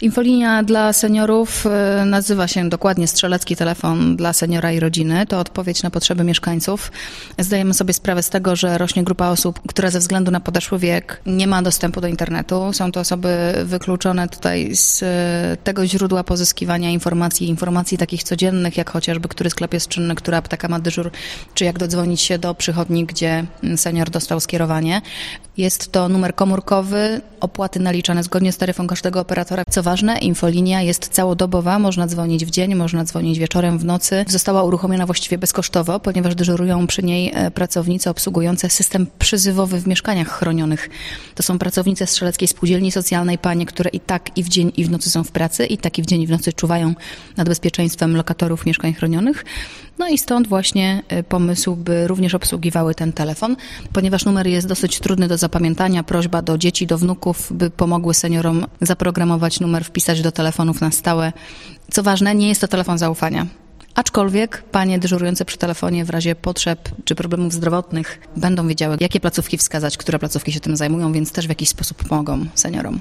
Infolinia dla seniorów nazywa się dokładnie Strzelecki Telefon dla Seniora i Rodziny. To odpowiedź na potrzeby mieszkańców. Zdajemy sobie sprawę z tego, że rośnie grupa osób, która ze względu na podeszły wiek nie ma dostępu do internetu. Są to osoby wykluczone tutaj z tego źródła pozyskiwania informacji takich codziennych, jak chociażby który sklep jest czynny, która apteka ma dyżur, czy jak dodzwonić się do przychodni, gdzie senior dostał skierowanie. Jest to numer komórkowy, opłaty naliczane zgodnie z taryfą każdego operatora. Co ważne, infolinia jest całodobowa, można dzwonić w dzień, można dzwonić wieczorem, w nocy. Została uruchomiona właściwie bezkosztowo, ponieważ dyżurują przy niej pracownice obsługujące system przyzywowy w mieszkaniach chronionych. To są pracownice Strzeleckiej Spółdzielni Socjalnej, panie, które i tak i w dzień i w nocy są w pracy, i tak i w dzień i w nocy czuwają nad bezpieczeństwem lokatorów mieszkań chronionych. No i stąd właśnie pomysł, by również obsługiwały ten telefon, ponieważ numer jest dosyć trudny do zapamiętania. Prośba do dzieci, do wnuków, by pomogły seniorom zaprogramować numer, wpisać do telefonów na stałe. Co ważne, nie jest to telefon zaufania. Aczkolwiek panie dyżurujące przy telefonie w razie potrzeb czy problemów zdrowotnych będą wiedziały, jakie placówki wskazać, które placówki się tym zajmują, więc też w jakiś sposób pomogą seniorom.